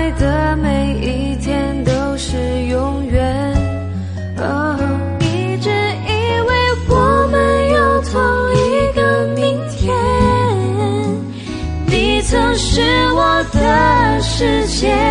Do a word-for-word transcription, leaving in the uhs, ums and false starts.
爱的每一天都是永远。哦，一直以为我们有同一个明天，你曾是我的世界。